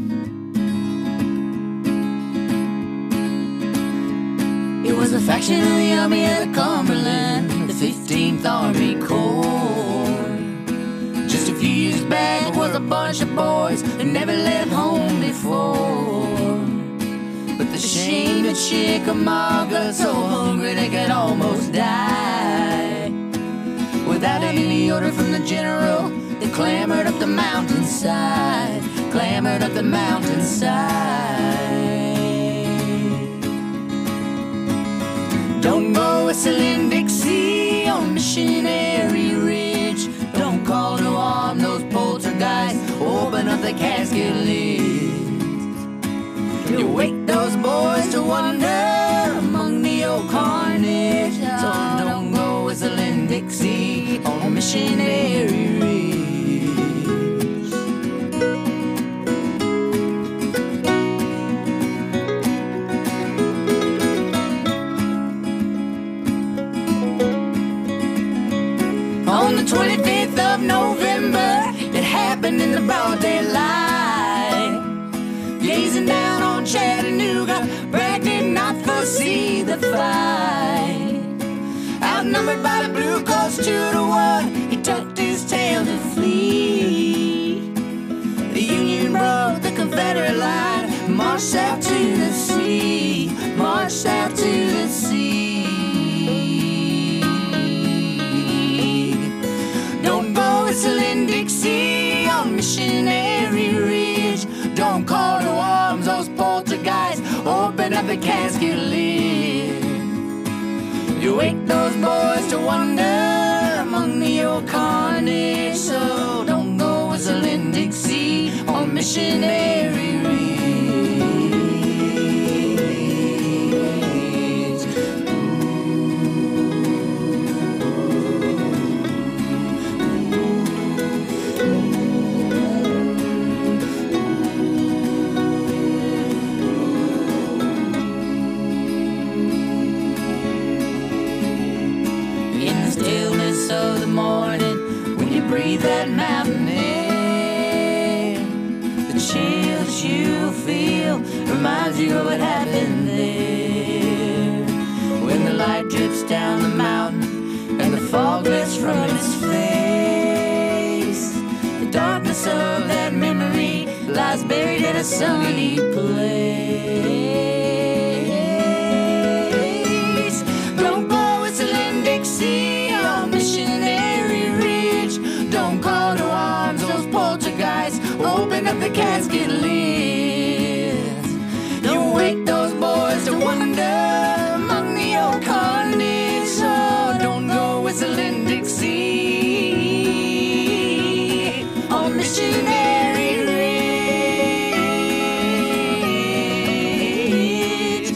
It was a faction of the Army of the Cumberland, the 15th Army Corps. Just a few years back was a bunch of boys who never left home before. But the shame at Chickamauga got so hungry they could almost die. Without any order from the general, they clambered up the mountainside, clambered up the mountainside. Don't go whistling Dixie on Missionary Ridge. Don't call to arm those poltergeists. Open up the casket lids. You wake those boys to wonder among the old carnage. So don't go whistling Dixie on Missionary Ridge. On the 25th of November, it happened in the broad daylight. Gazing down on Chattanooga, Bragg did not foresee the fight. Outnumbered by the Blue Coats 2-1, he tucked his tail to flee. The Union broke the Confederate line, marched out to the sea, marched out to the sea. Don't go whistling Dixie on Missionary Ridge. Don't call to arms those poltergeists. Open up the casket lid. You wake those boys to wonder among the old carnage. So don't go whistling Dixie on Missionary Ridge. Of the morning, when you breathe that mountain air, the chills you feel reminds you of what happened there. When the light drips down the mountain and the fog lifts from its face, the darkness of that memory lies buried in a sunny place. Don't go whistling Dixie, Missionary Ridge. Don't call to arms those poltergeists. Open up the casket lids. You wake those boys to wonder among the old carnage. So don't go whistling Dixie on Missionary Ridge.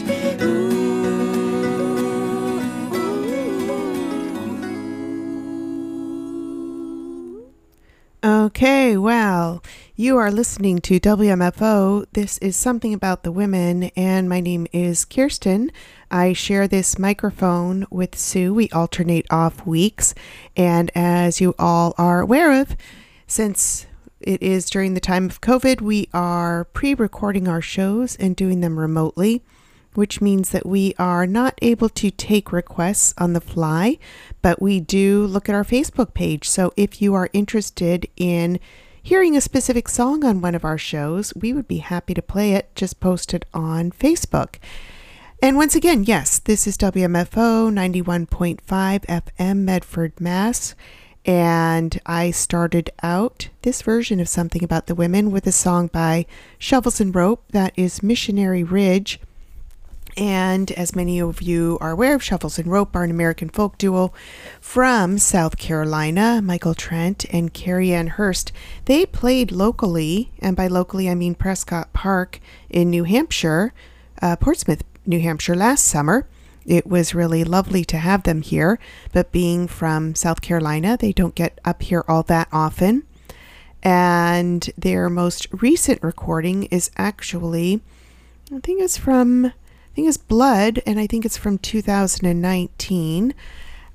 Okay, well, you are listening to WMFO. This is Something About the Women, and my name is Kirsten. I share this microphone with Sue. We alternate off weeks, and as you all are aware of, since it is during the time of COVID, we are pre-recording our shows and doing them remotely, which means that we are not able to take requests on the fly, but we do look at our Facebook page. So if you are interested in hearing a specific song on one of our shows, we would be happy to play it. Just post it on Facebook. And once again, yes, this is WMFO 91.5 FM, Medford, Mass. And I started out this version of Something About the Women with a song by Shovels and Rope that is Missionary Ridge. And as many of you are aware of, Shovels and Rope are an American folk duo from South Carolina, Michael Trent and Carrie Ann Hurst. They played locally, and by locally I mean Prescott Park in New Hampshire, Portsmouth, New Hampshire last summer. It was really lovely to have them here, but being from South Carolina, they don't get up here all that often. And their most recent recording is actually, I think it's Blood, and I think it's from 2019.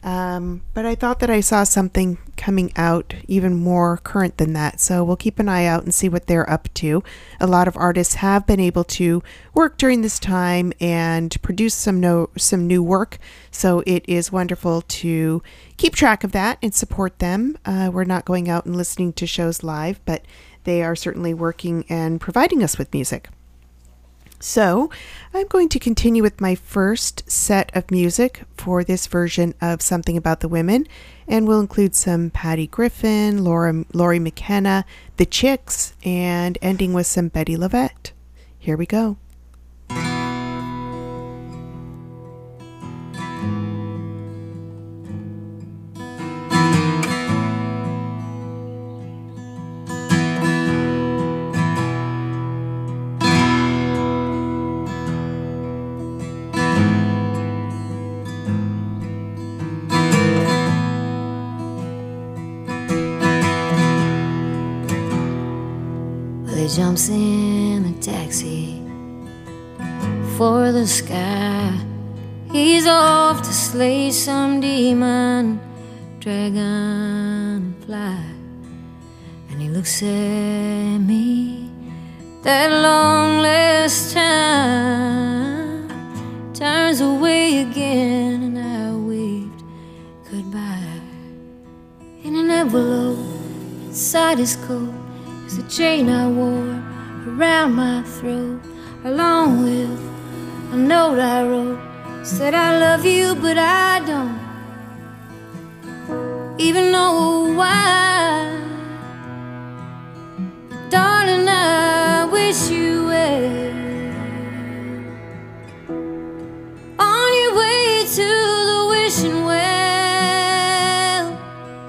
But I thought that I saw something coming out even more current than that, so we'll keep an eye out and see what they're up to. A lot of artists have been able to work during this time and produce some new work, so it is wonderful to keep track of that and support them. We're not going out and listening to shows live, but they are certainly working and providing us with music. So I'm going to continue with my first set of music for this version of Something About the Women, and we'll include some Patty Griffin, Lori McKenna, The Chicks, and ending with some Betty Lavette. Here we go. He jumps in a taxi for the sky. He's off to slay some demon, dragonfly. And he looks at me that long last time, turns away again, and I waved goodbye. In an envelope inside his coat is the chain I wore around my throat, along with a note I wrote. Said I love you, but I don't even know why. But darling, I wish you well on your way to the wishing well,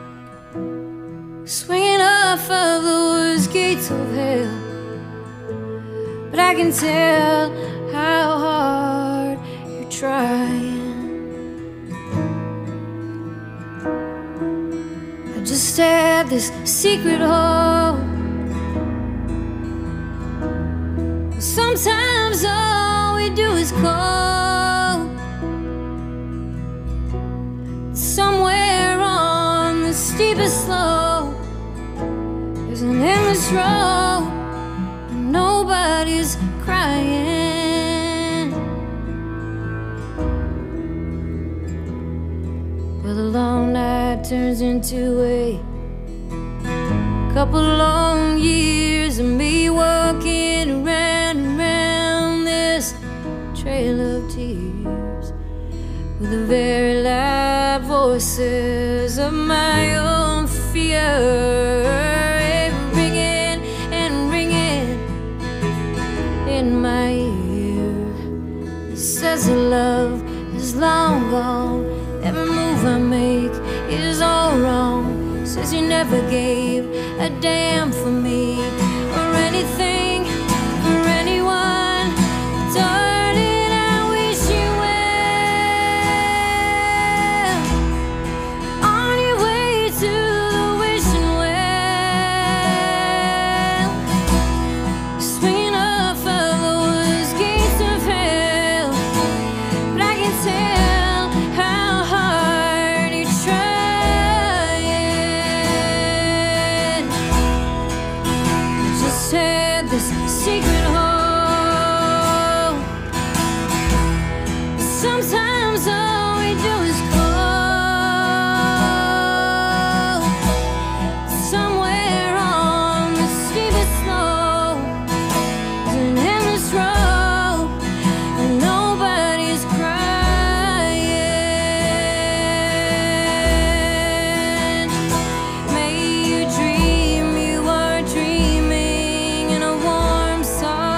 swinging off of those gates of hell. But I can tell how hard you're trying. I just had this secret hope. Sometimes all we do is call. Somewhere on the steepest slope there's an endless road, and nobody's crying. Well, the long night turns into a couple long years of me walking around and around this trail of tears, with the very loud voices of my own fear ringing and ringing in my ear. It says that love is long gone, every move I make is all wrong. Says you never gave a damn for me or anything or anyone. Darling, I wish you well on your way to the wishing well, swinging off of those gates of hell. But I can tell how hard you're trying. Just had this secret hope. Sometimes all we do is call. Somewhere on the steepest slope is an endless road, and nobody's crying. May you dream you are dreaming in a warm, soft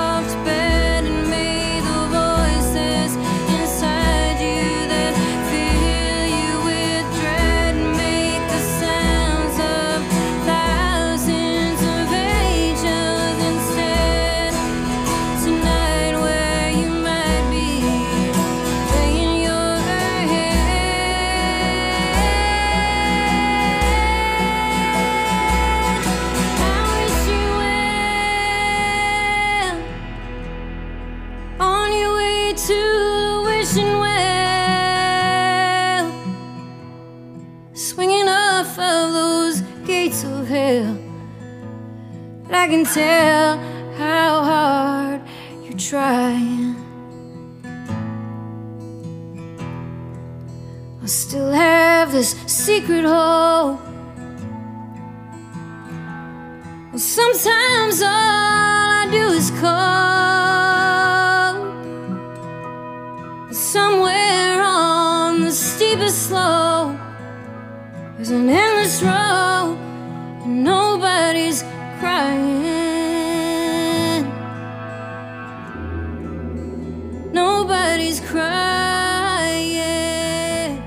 streets of hell. But I can tell how hard you're trying. I still have this secret hope. Well, sometimes all I do is call. Somewhere on the steepest slope there's an endless road, and nobody's crying. Nobody's crying.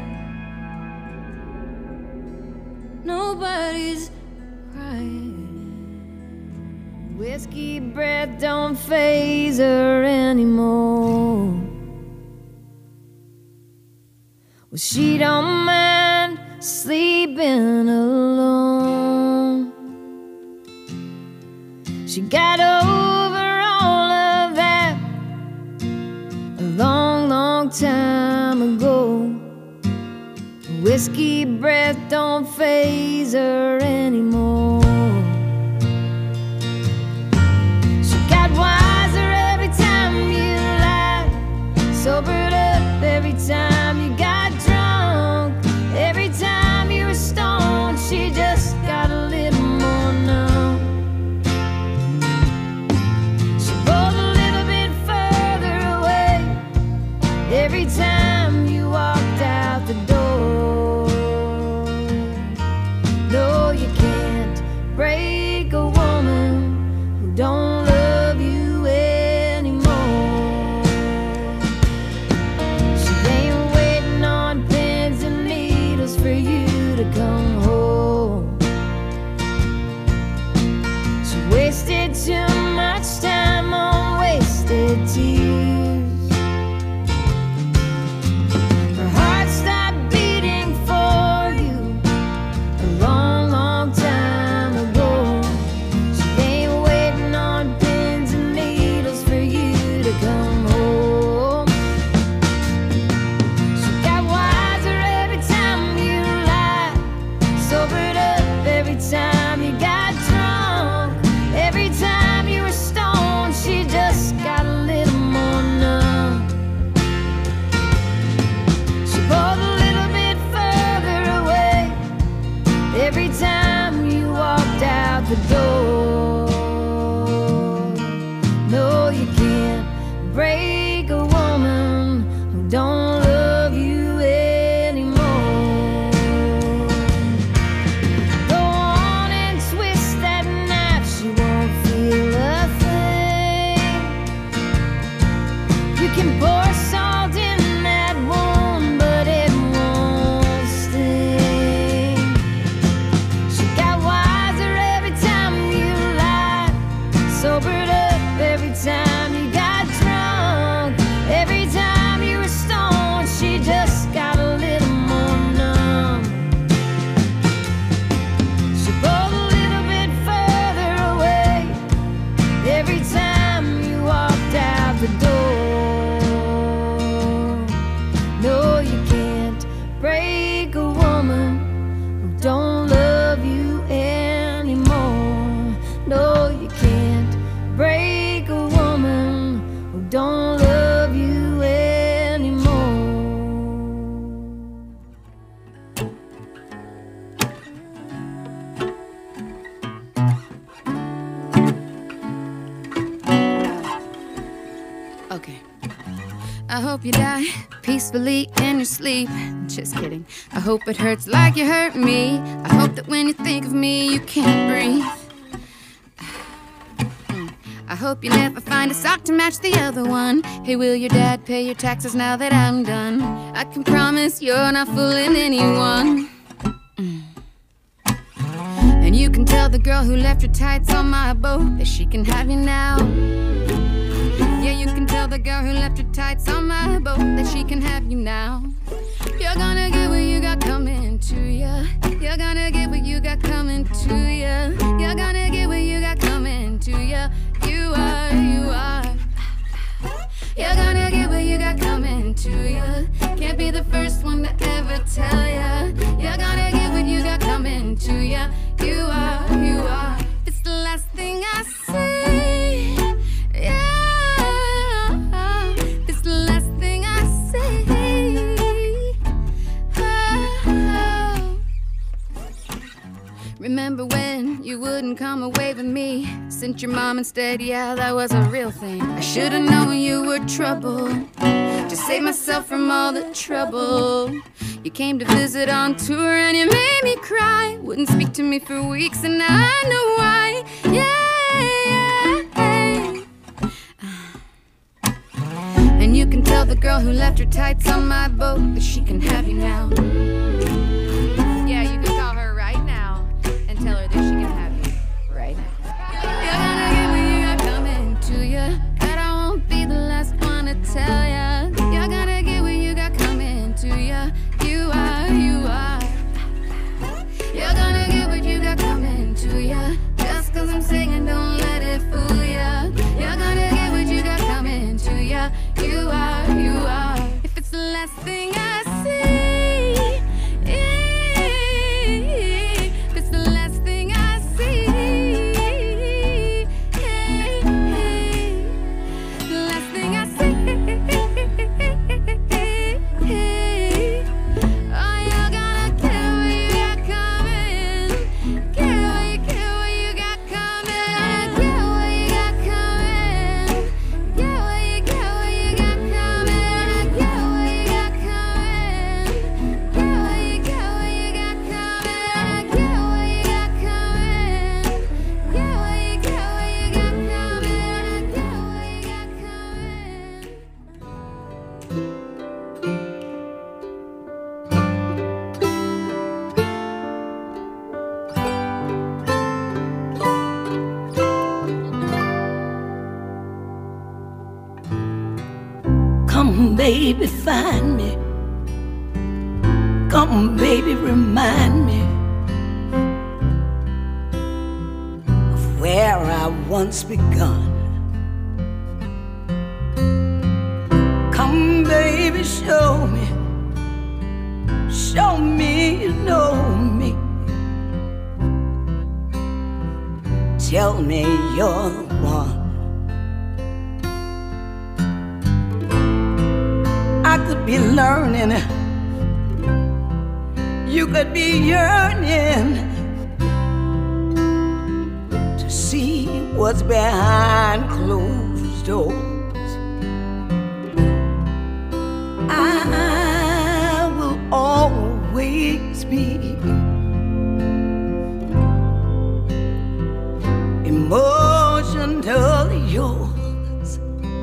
Nobody's crying. Whiskey breath don't faze her anymore. Well, she don't mind sleeping alone. She got over all of that a long, long time ago. Whiskey breath don't faze her anymore. She got wiser every time you lied, sobered up every time you got drunk, every time you were stoned. She just got a little more numb. She pulled a little bit further away every time you walked out the door. No, you can't break a woman who don't love you anymore. She ain't waiting on pins and needles for you to come home. She wasted too much time on wasted tears. Her heart stopped beating for you a long, long time ago. She ain't waiting on pins and needles for you to come home. She got wiser every time you lied, sobered up every time you got drunk, every time you were stoned. She just got a little more numb. She pulled a little bit further away every time you walked out the door. No, you can't break a woman who don't love you anymore. Go on and twist that knife, she won't feel a thing. You can pour salt in that wound, but it won't sting. She got wiser every time you lied, sobered up every time you got drunk, every time you were stoned. She just got a little more numb. She pulled a little bit further away every time you walked out the door. No, you can't break a woman who don't love you anymore. No, you can't break a woman who don't love you anymore. Okay. I hope you die peacefully in your sleep. Just kidding. I hope it hurts like you hurt me. I hope that when you think of me, you can't breathe. I hope you never find a sock to match the other one. Hey, will your dad pay your taxes now that I'm done? I can promise you're not fooling anyone. And you can tell the girl who left your tights on my boat that she can have you now. Yeah, you can tell the girl who left her tights on my boat that she can have you now. You're gonna get what you got coming to ya. You're gonna get what you got coming to ya. You're gonna get what you got coming to ya. You are, you are. You're gonna get what you got coming to ya. Can't be the first one to ever tell ya. You're gonna get what you got coming to ya. You are. Remember when you wouldn't come away with me? Sent your mom instead, yeah, that was a real thing. I should've known you were trouble, to save myself from all the trouble. You came to visit on tour and you made me cry. Wouldn't speak to me for weeks and now I know why. And you can tell the girl who left her tights on my boat that she can have you now. Yeah, you can call her right now and tell her that she can have you right now. You're gonna get what you got coming to you, but I won't be the last one to tell ya. You're gonna get what you got coming to you. You are. You're gonna get what you got coming to ya. Just 'cause I'm singing, don't let it fool ya. You're gonna get what you got coming to ya. You are. If it's the last thing I see, if it's the last thing I see, the last thing I see. Oh, you're gonna get what you got coming. Get what you got coming. Get what you got coming. Get what you got coming. Get what you got coming. Get what you got coming. Get what you got coming. Get what you got coming. Get what you got Come, baby, find me. Come, baby, remind me of where I once begun. Come, baby, show me you know me. Tell me you're the one. I could be learning, you could be yearning to see what's behind closed doors. I will always be emotionally yours.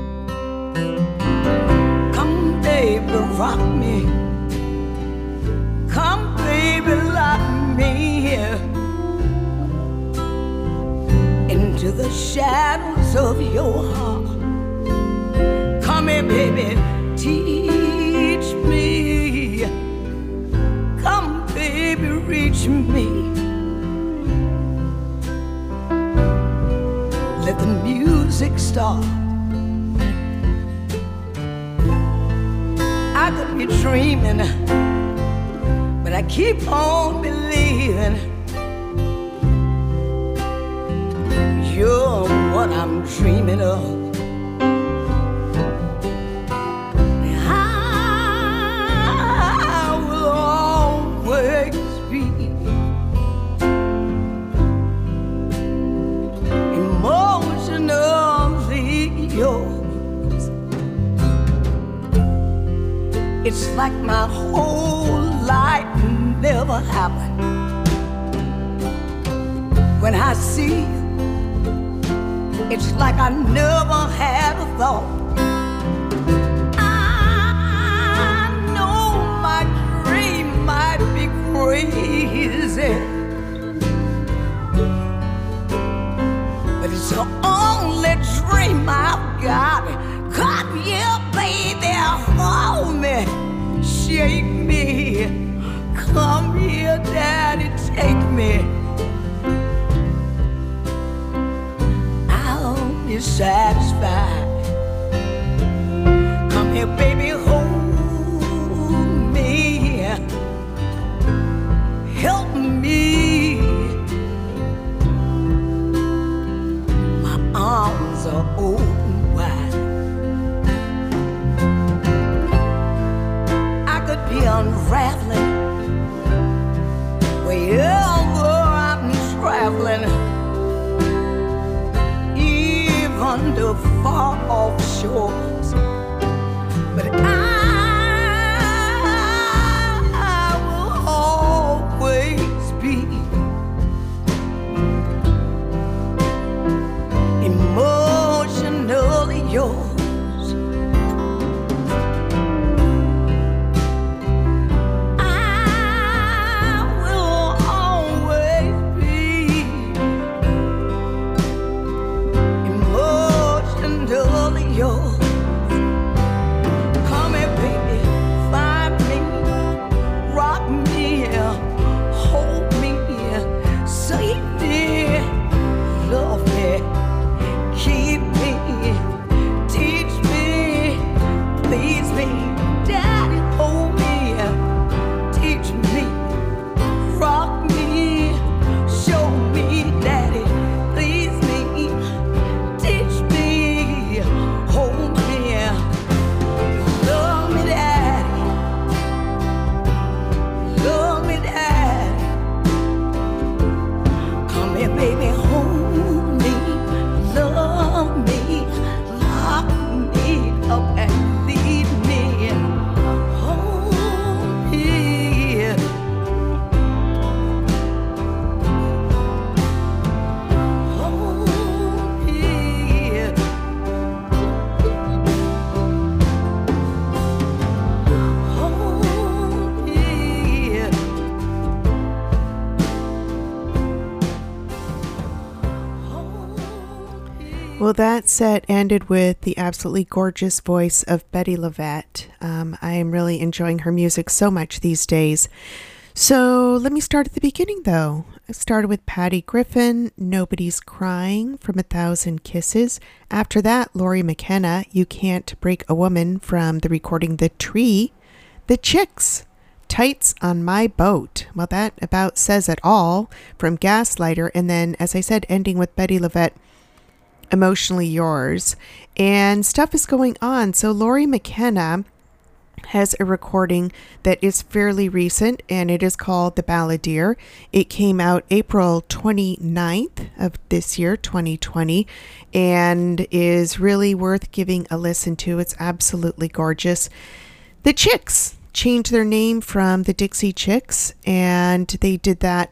Come, baby, rock me. Come, baby, lock me here into the shadows of your heart. Come here, baby, teach me. Come, baby, reach me. Let the music start. I could be dreaming, but I keep on believing you're what I'm dreaming of. I will always be emotionally yours. It's like my whole life never happened. When I see you, it's like I never had a thought. I know my dream might be crazy, but it's the only dream I've got. Come here, baby, hold me, shake me. Come here, daddy, take me. I'll be satisfied. Come here, baby, hold me, help me. My arms are open wide. I could be unraveling wherever I'm the far off shores. But I will always be emotionally yours. Well, that set ended with the absolutely gorgeous voice of Bettye LaVette. I am really enjoying her music so much these days. So let me start at the beginning, though. I started with Patty Griffin, Nobody's Crying from 1,000 Kisses. After that, Lori McKenna, You Can't Break a Woman from the recording The Tree. The Chicks, Tights on My Boat. Well, that about says it all from Gaslighter. And then, as I said, ending with Bettye LaVette, Emotionally Yours. And stuff is going on. So Lori McKenna has a recording that is fairly recent, and it is called The Balladeer. It came out April 29th of this year, 2020, and is really worth giving a listen to. It's absolutely gorgeous. The Chicks changed their name from the Dixie Chicks, and they did that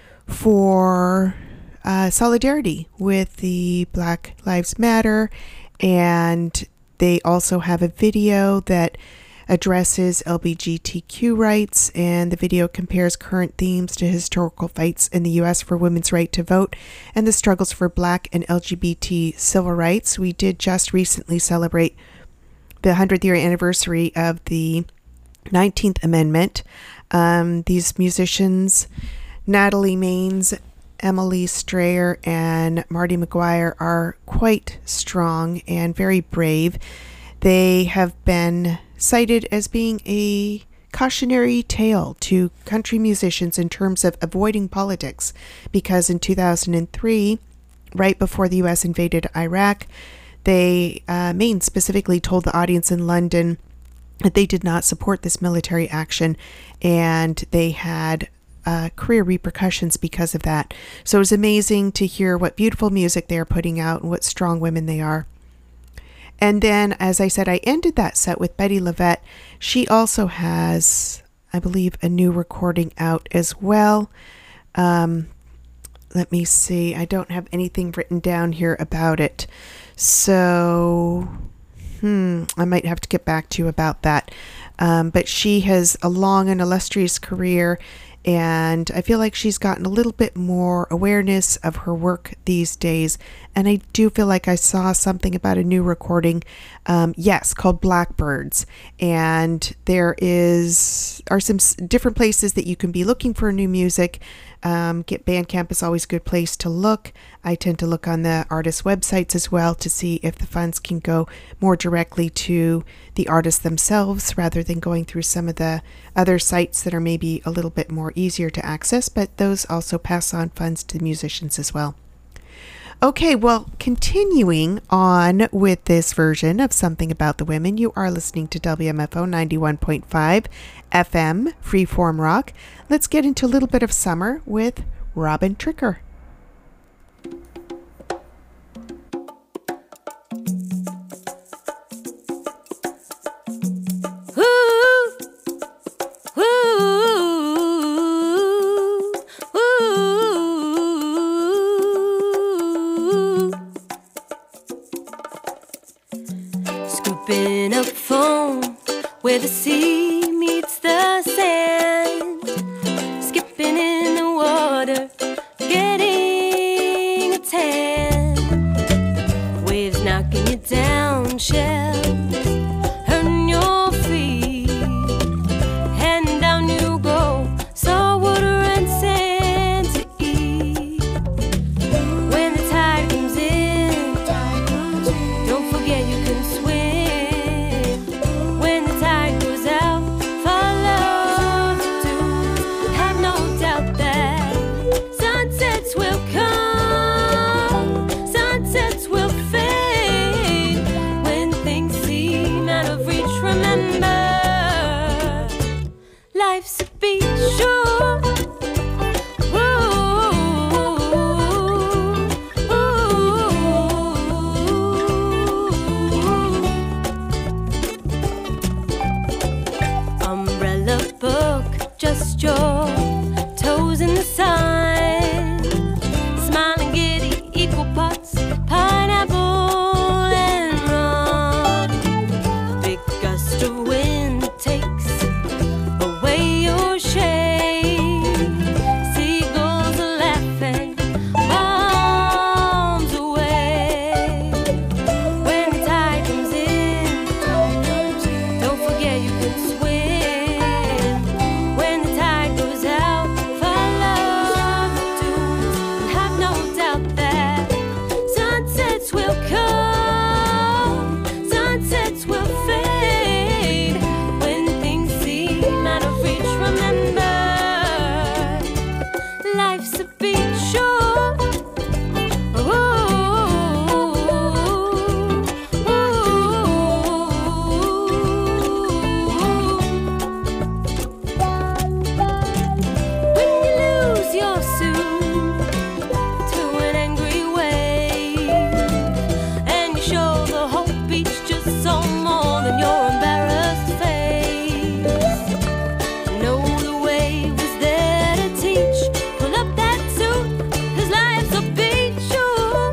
for solidarity with the Black Lives Matter, and they also have a video that addresses LGBTQ rights, and the video compares current themes to historical fights in the U.S. for women's right to vote and the struggles for Black and LGBT civil rights. We did just recently celebrate the 100th year anniversary of the 19th Amendment. These musicians, Natalie Maines, Emily Strayer, and Marty McGuire, are quite strong and very brave. They have been cited as being a cautionary tale to country musicians in terms of avoiding politics, because in 2003, right before the U.S. invaded Iraq, they, Maine specifically, told the audience in London that they did not support this military action, and they had career repercussions because of that. So it was amazing to hear what beautiful music they are putting out and what strong women they are. And then, as I said, I ended that set with Bettye LaVette. She also has, I believe, a new recording out as well. Let me see. I don't have anything written down here about it. So, I might have to get back to you about that. But she has a long and illustrious career, and I feel like she's gotten a little bit more awareness of her work these days. And I do feel like I saw something about a new recording, called Blackbirds. And there are some different places that you can be looking for new music. Get Bandcamp is always a good place to look. I tend to look on the artist websites as well to see if the funds can go more directly to the artists themselves rather than going through some of the other sites that are maybe a little bit more easier to access, but those also pass on funds to the musicians as well. Okay, well, continuing on with this version of Something About the Women, you are listening to WMFO 91.5 FM, Freeform Rock. Let's get into a little bit of summer with Robin Tricker. Sipping up foam where the sea meets the sand, skipping in the water, getting a tan. Waves knocking you down, shells hurting your feet, and down you go, salt water and sand to eat. When the tide comes in, don't forget you can swim. When the tide goes out, follow the dunes. Have no doubt that sunsets will come, sunsets will fade. When things seem out of reach, remember, life's a beach shore. Umbrella book, just your toes in the sun. Smiling giddy, equal parts pineapple and rum. Big gust of wind takes away your shade. Seagulls are laughing, bombs away. When the tide comes in, don't forget you can swim. When the tide goes out, follow the dunes. And have no doubt that sunsets will come, sunsets will fade. When things seem out of reach, remember, life's a beach shore. When you lose your suit to an angry wave, and you show the whole beach just so more than your embarrassed face. Know the wave was there to teach. Pull up that suit, 'cause life's a beach shore.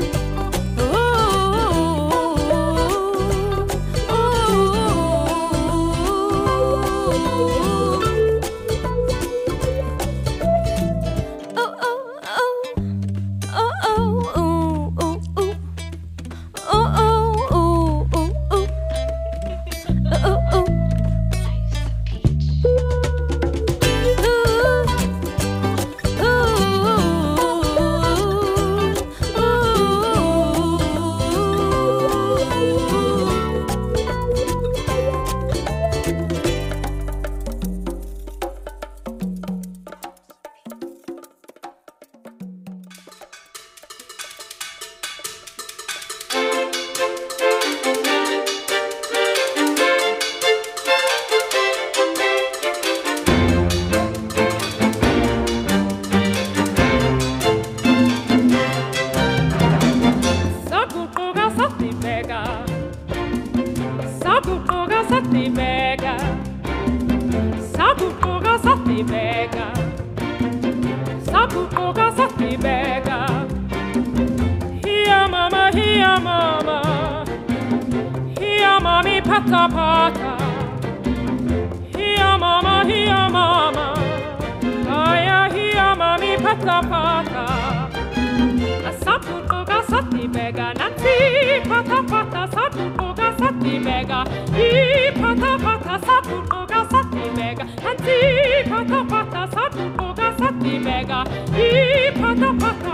Here mama, here mommy pata pata. Here mama, aya here mommy pata pata. Saputo gasati bega, nati pata pata, saputo gasati bega. I pata pata, saputo gasati bega, nati pata pata, saputo gasati bega. I pata pata.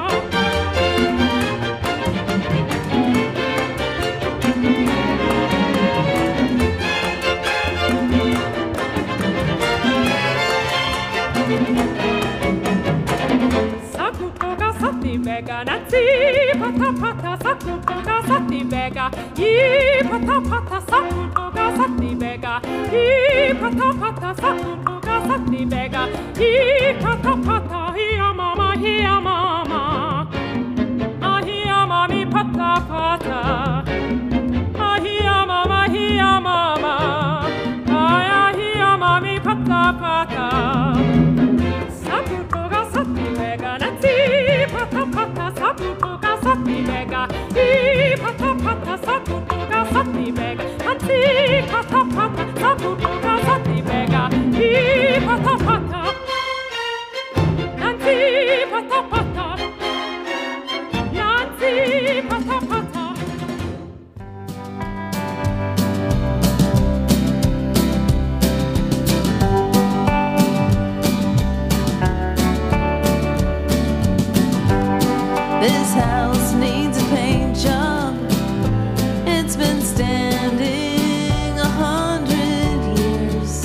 Sakuto gasati bega, nati pata pata, sakuto gasati bega. I pata pata, sakuto gasati bega. I pata pata, sakuto gasati bega. I pata pata, here mama, here mama. Ah, here mommy pata pata. Ah, here mama, here mama. Ah, here mommy pata pata. Saputo gasati bega, nati pata pata, saputo gasati bega. I pata pata, saputo gasati bega. sakutoka sati bega. I pata pata. Nancy pata pata. Nancy pata pata. This house needs a paint job. It's been standing 100 years.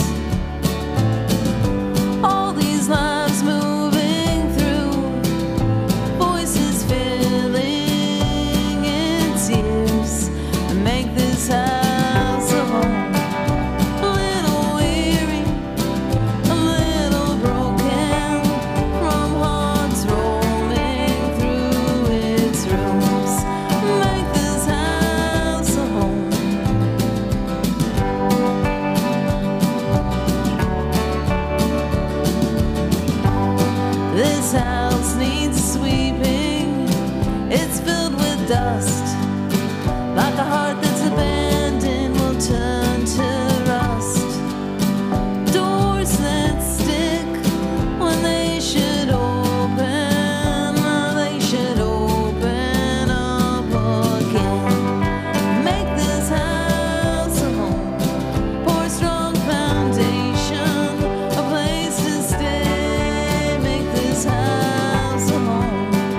All these lives moving through, voices filling its ears, and make this house a home. A little weary, a little broken from hearts roaming through its rooms. Make this house a home. This house needs sweeping. It's filled with dust. Like a heart that's abandoned will turn to rust. Doors that stick when they should open, they should open up again. Make this house a home. Pour a strong foundation, a place to stay. Make this house a home.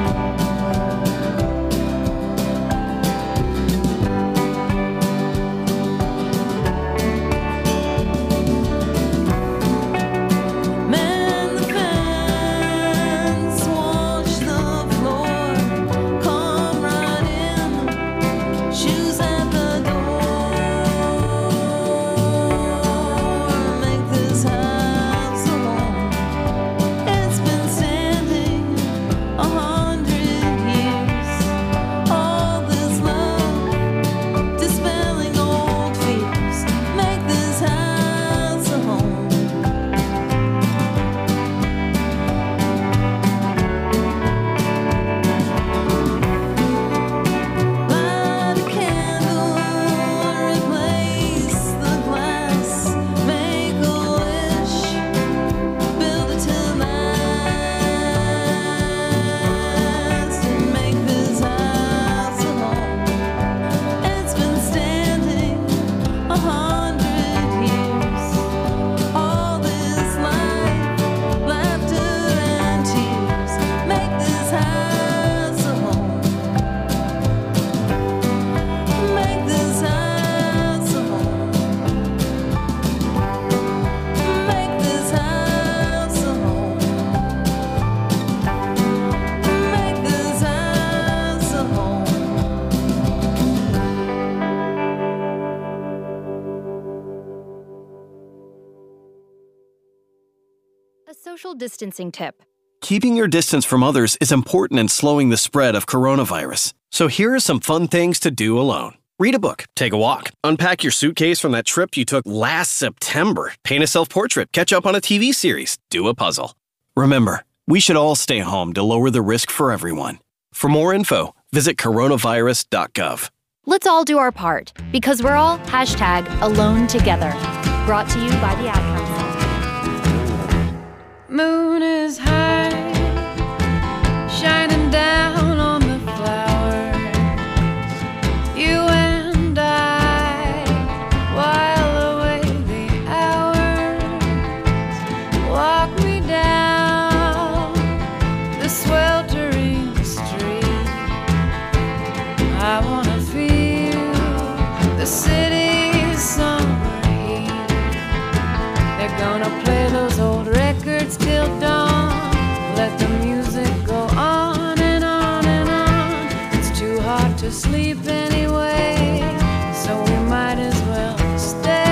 Mend the fence, wash the floor, come right in, shoes at the door. Make this house a home. It's been standing 100 years. All this love, dispelling old fears. Make this house a home. Light a candle, replace the glass. Make a wish, build it to last, and make this house a home. It's been standing 100 years. All this life, laughter and tears. Make this house a home. Make this house a home. Make this house a home. Make this house a home. A social distancing tip. Keeping your distance from others is important in slowing the spread of coronavirus. So here are some fun things to do alone. Read a book, take a walk, unpack your suitcase from that trip you took last September, paint a self-portrait, catch up on a TV series, do a puzzle. Remember, we should all stay home to lower the risk for everyone. For more info, visit coronavirus.gov. Let's all do our part, because we're all #alone together. Brought to you by the Ad Council. Moon is high, shining down on the flowers. You and I, while away the hours, walk me down the sweltering street. I wanna feel the city's summer heat. They're gonna play those old records till dawn. Let the music go on and on and on. It's too hard to sleep anyway, so we might as well stay.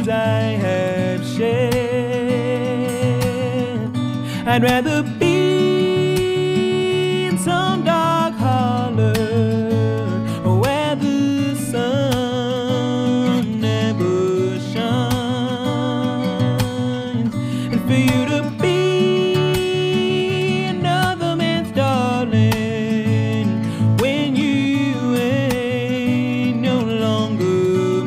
tears I have shed. I'd rather be in some dark holler where the sun never shines, and for you to be another man's darling when you ain't no longer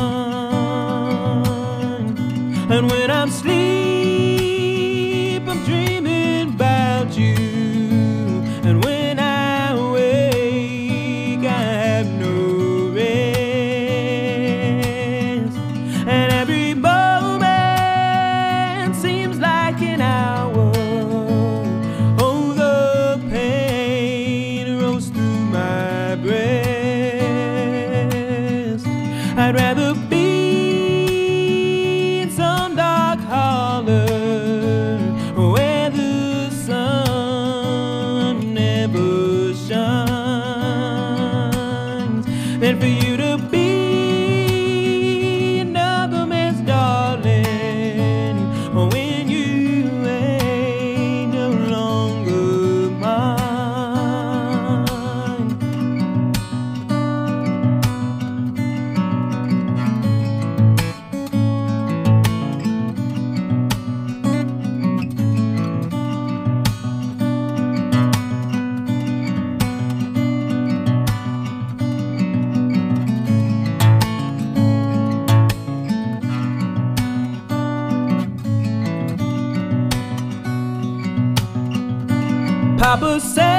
mine. And when I'm asleep, I'm dreaming about you, and when I wake, I have no rest, and every moment seems like an hour. Oh, the pain rolls through my breast. I'd rather be in some dark holler where the sun never shines than for you to be another man's darling when you ain't no longer mine. Papa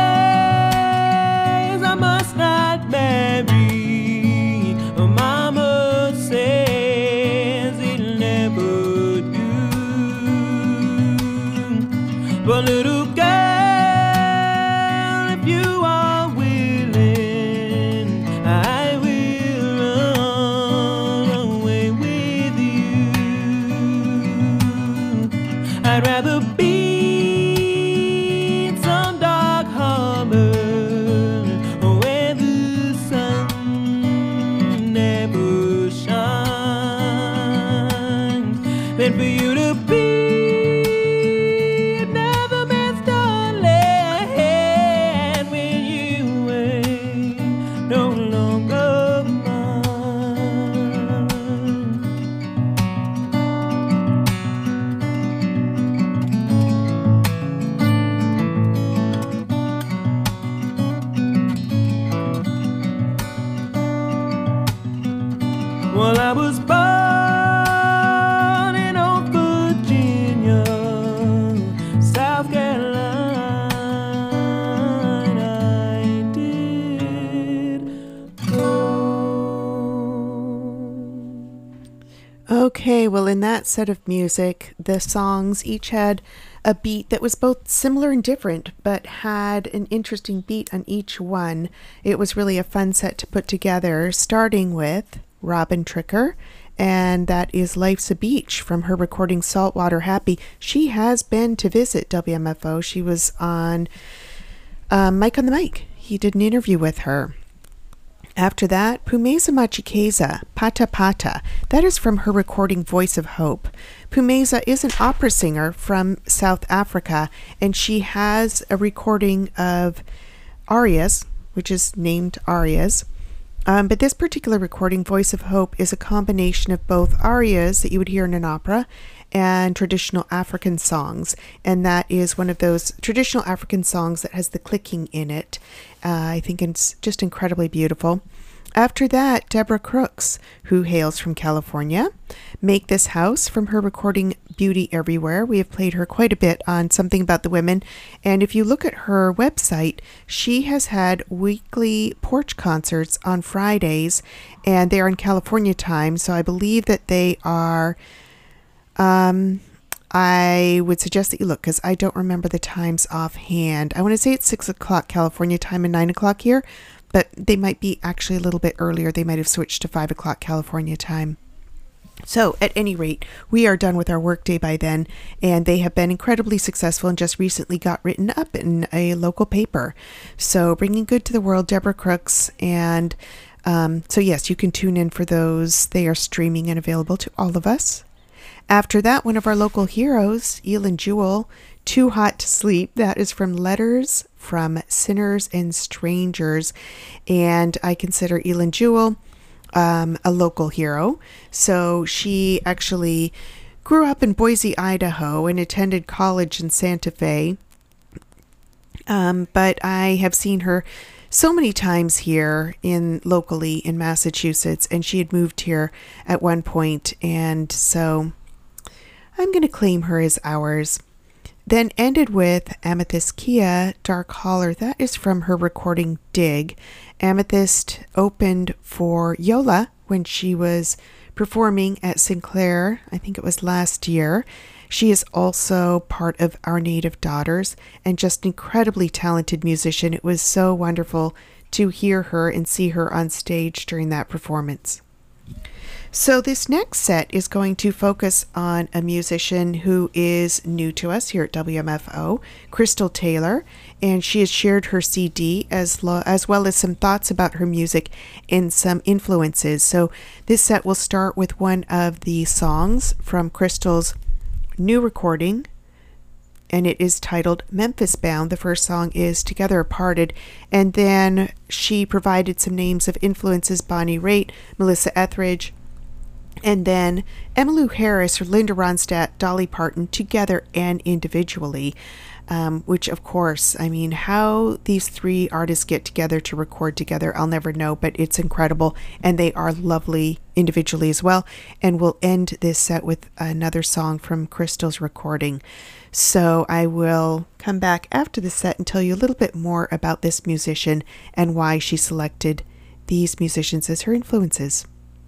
says I must not marry. Mama says it'll never do. But little girl, if you are willing, I will run away with you. I'd rather be in some dark harbor where the sun never shines than for you to be another man's darling when you ain't no longer mine. Well, I was born in old Virginia, South Carolina, I did. Okay, well, in that set of music, the songs each had a beat that was both similar and different, but had an interesting beat on each one. It was really a fun set to put together, starting with Robin Tricker, and that is Life's a Beach from her recording Saltwater Happy. She has been to visit WMFO. She was on Mike on the Mic. He did an interview with her. After that, Pumeza Machikeza, Pata Pata. That is from her recording Voice of Hope. Pumeza is an opera singer from South Africa, and she has a recording of arias, which is named arias. But this particular recording, Voice of Hope, is a combination of both arias that you would hear in an opera and traditional African songs. And that is one of those traditional African songs that has the clicking in it. I think it's just incredibly beautiful. After that, Deborah Crooks, who hails from California, Make This House from her recording Beauty Everywhere. We have played her quite a bit on Something About the Women. And if you look at her website, she has had weekly porch concerts on Fridays, and they are in California time. So I believe that they are, I would suggest that you look, because I don't remember the times offhand. I want to say it's 6 o'clock California time and 9 o'clock here, but they might be actually a little bit earlier. They might have switched to 5 o'clock California time. So at any rate, we are done with our workday by then, and they have been incredibly successful and just recently got written up in a local paper. So bringing good to the world, Deborah Crooks, and So yes, you can tune in for those. They are streaming and available to all of us. After that, one of our local heroes, Eilen Jewell, Too Hot to Sleep. That is from Letters from Sinners and Strangers. And I consider Eilen Jewell a local hero. So she actually grew up in Boise, Idaho, and attended college in Santa Fe. But I have seen her so many times here locally in Massachusetts, and she had moved here at one point, and so I'm going to claim her as ours. Then ended with Amethyst Kia, Dark Holler. That is from her recording Dig. Amethyst opened for Yola when she was performing at Sinclair, I think it was last year. She is also part of Our Native Daughters and just incredibly talented musician. It was so wonderful to hear her and see her on stage during that performance. So this next set is going to focus on a musician who is new to us here at WMFO, Crystal Taylor, and she has shared her CD as well as some thoughts about her music and some influences. So this set will start with one of the songs from Crystal's new recording, and it is titled Memphis Bound. The first song is Together Parted, and then she provided some names of influences: Bonnie Raitt, Melissa Etheridge, and then Emmylou Harris or Linda Ronstadt, Dolly Parton, together and individually, which of course, I mean, how these three artists get together to record together, I'll never know, but it's incredible, and they are lovely individually as well. And we'll end this set with another song from Crystal's recording. So I will come back after the set and tell you a little bit more about this musician and why she selected these musicians as her influences.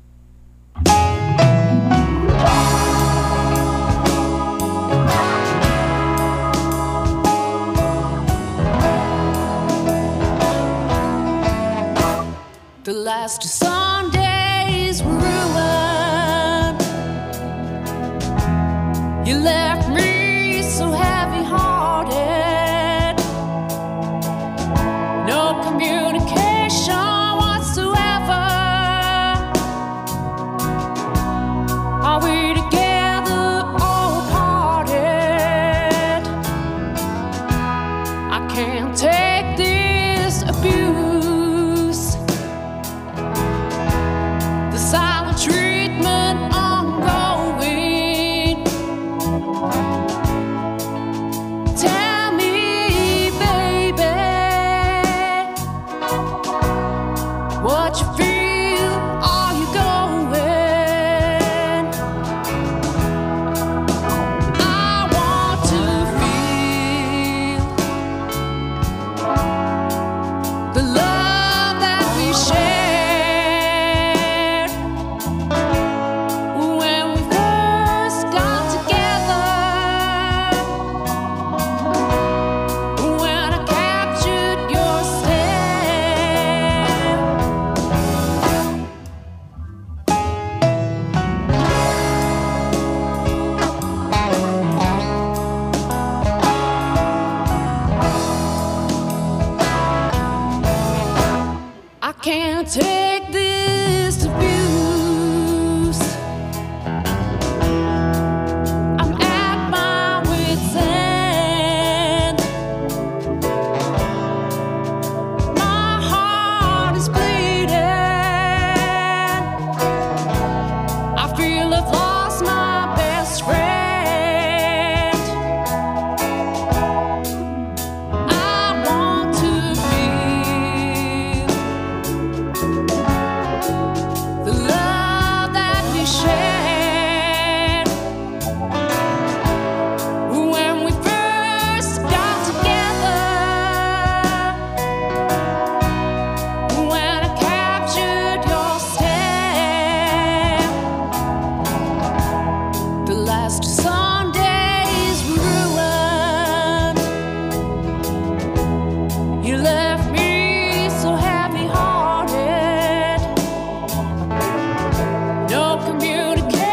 The last Sundays were ruined. You left me so heavy-hearted. No communication whatsoever. Are we together or parted? I can't take this abuse. The silent treatment ongoing. Tell me, baby, what you feel. Are you going? I want to feel the love that we shared when we first got together. When I captured your stare. I can't take this abuse. I'm at my wit's end. My heart is bleeding. I feel I've lost my best friend. I want to feel the love that we shared when we first got together. When I captured your stare. The last Sundays were ruined. You left me so heavy-hearted. No communication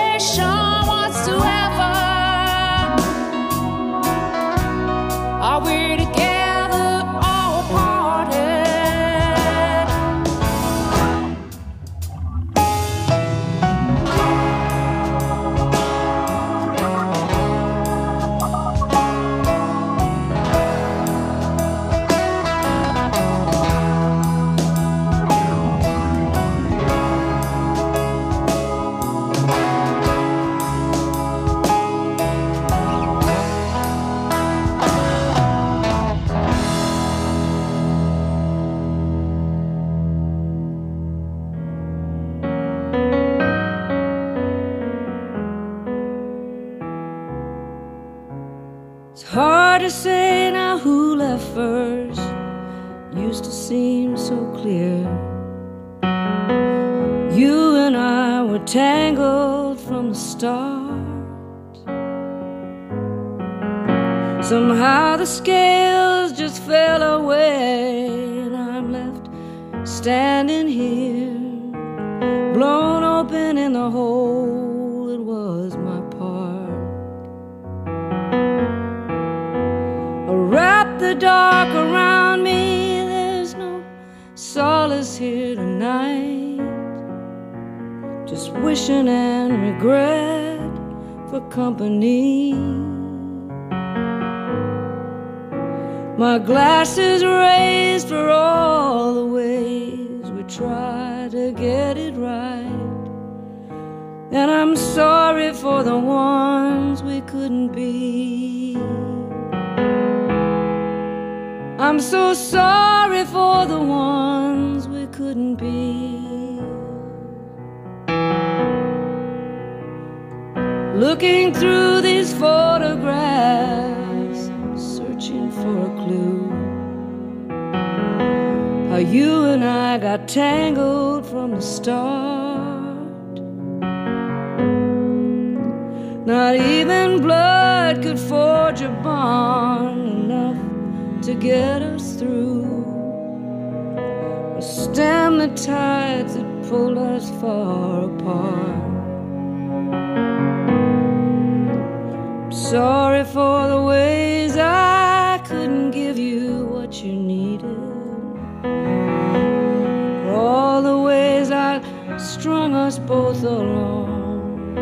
Hard to say now who left first. Used to seem so clear. You and I were tangled from the start. Somehow the scales just fell away, and I'm left standing here, blown open in the hole that was my part. Wrap the dark around me, there's no solace here tonight. Just wishing and regret for company. My glass is raised for all the ways we try to get it right, and I'm sorry for the ones we couldn't be. I'm so sorry for the ones we couldn't be. Looking through these photographs, searching for a clue. How you and I got tangled from the start. Not even blood could forge a bond enough to get us through, or stem the tides that pulled us far apart. I'm sorry for the ways I couldn't give you what you needed, for all the ways I strung us both along.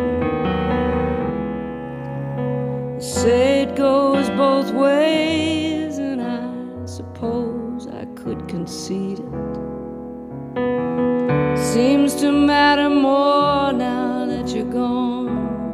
Say it goes both ways, and I suppose I could concede it. Seems to matter more now that you're gone.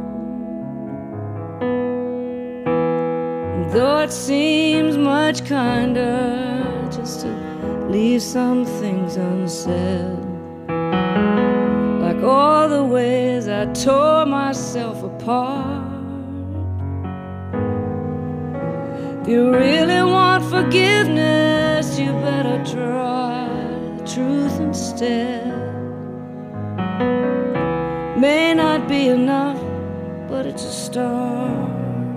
And though it seems much kinder just to leave some things unsaid, like all the ways I tore myself apart. If you really want forgiveness, you better try the truth instead. May not be enough, but it's a start.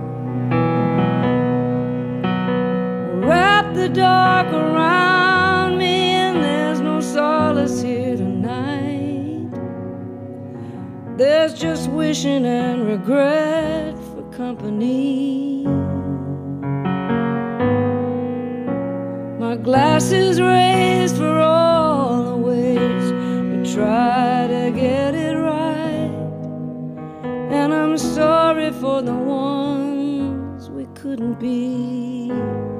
Wrap the dark around me, and there's no solace here tonight. There's just wishing and regret for company. My glass is raised for all the ways we try to get it right, and I'm sorry for the ones we couldn't be.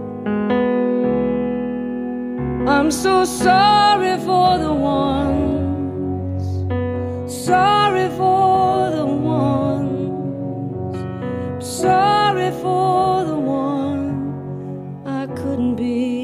I'm so sorry for the ones, sorry for the ones, sorry for the one I couldn't be.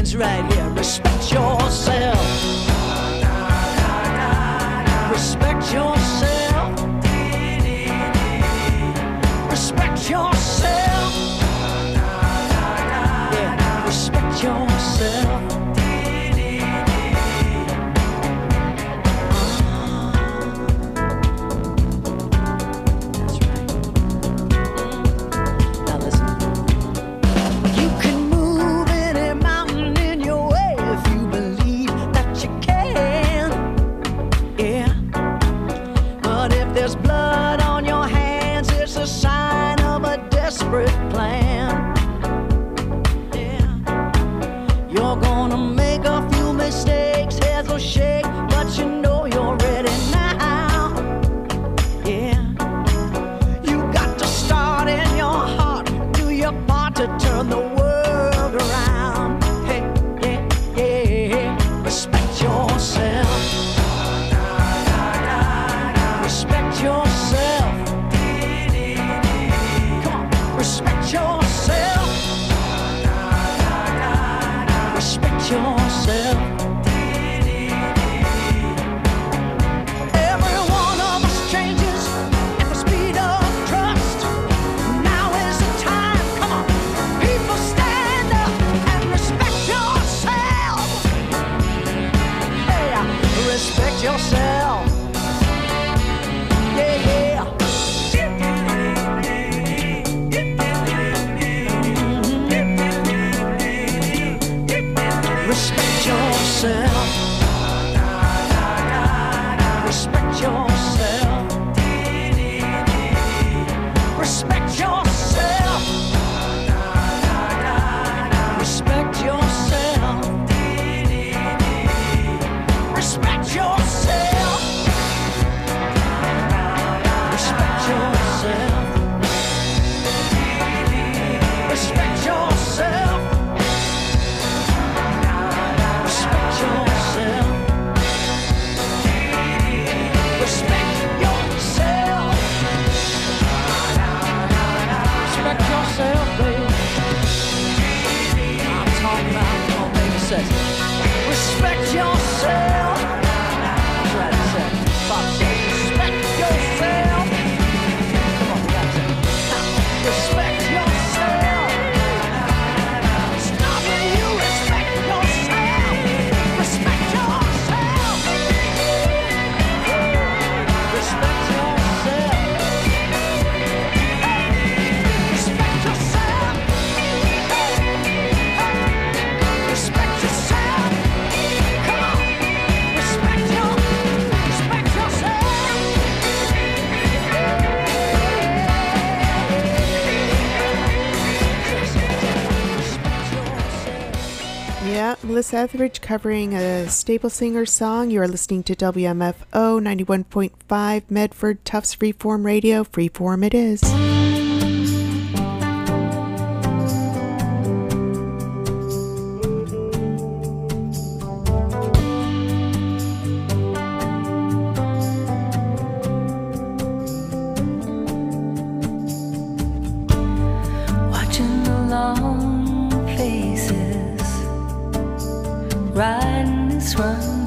That's right, yeah. Respect yourself. Respect yourself. Respect yourself. Yeah, respect yourself. That's right. Now listen. You can move any mountain in your way if you believe that you can. Yeah. But if there's blood on your hands, it's a sign of a desperate plan. Yeah. You're gonna make a few mistakes, heads will shake, but you know you're ready now. Yeah. You got to start in your heart, do your part to turn the world around. Hey, yeah, yeah. Respect yourself. Respect yourself. Come on, respect yourself. Respect yourself. Every one of us changes at the speed of trust. Now is the time. Come on, people, stand up and respect yourself. Hey, respect yourself. Yeah, yeah. Respect yourself. Respect yourself. Respect yourself. Respect yourself. Respect yourself. Respect yourself. Respect yourself. Respect yourself. Respect yourself. Respect yourself, baby. I'm talking about, come on, baby, says respect yourself. That's right, it says. Bob says, respect yourself. Come on, we got to respect yourself. Stop it, you respect yourself. Respect yourself. Respect yourself. Respect yourself. Respect yourself. Come on. Respect yourself. Yeah, Melissa Etheridge covering a Stable Singers song. You are listening to WMFO 91.5 Medford Tufts Freeform Radio. Freeform it is. Watching the long faces riding this run